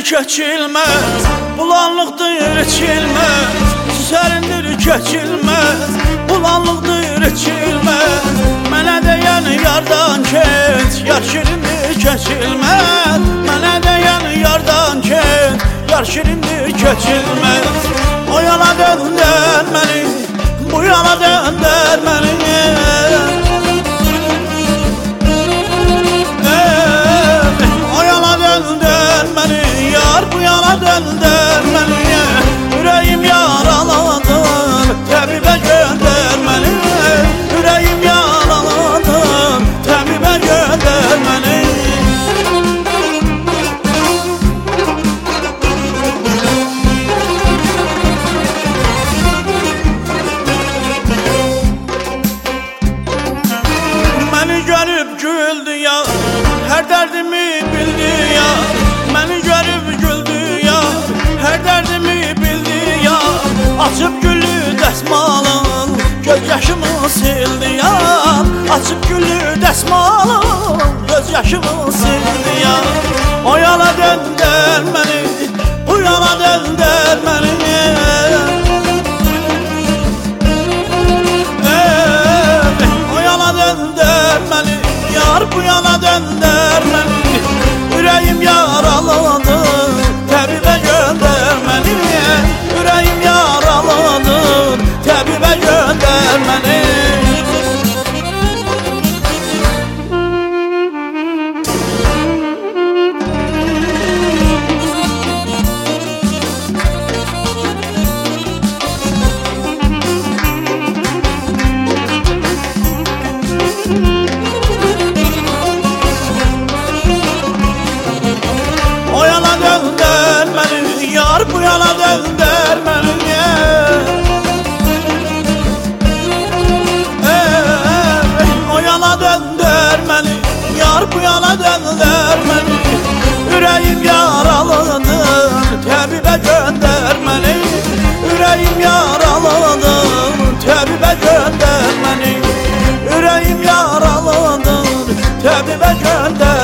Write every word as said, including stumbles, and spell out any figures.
keçilmez, bulanlıqdır içilmez. Sərindir keçilmez, bulanlıqdır içilmez. Mənə deyən yardan keç, yar şirindir keçilmez. Mənə deyən yardan keç, yar şirindir keçilmez. O yana döndər məni, bu yana döndər məni. Döndər məni, ürəyim yaraladır, təbibə göndər məni. Ürəyim yaraladır, təbibə göndər məni. Məni görüb güldü ya, hər dərdimi bildi ya. Məni görüb güldü ya, hər dərdimi bildi ya. Açıb güllü dəsmalın, göz yaşımı sildi ya. Açıb güllü dəsmalın, göz yaşımı sildi ya. O yana döndər məni, bu yana döndər məni. O yana döndər məni, yar bu yana döndər məni. Ürəyim yaraladır, təbibə göndər məni. Ürəyim yaraladır, təbibə göndər məni. O yana döndər məni, yar bu yana döndər məni. O yana döndər məni, yar bu yana döndər məni. Ürəyim yaralıdır, təbibə göndər məni. Ürəyim yaralıdır, təbibə göndər məni. Ürəyim yaralıdır, təbibə göndər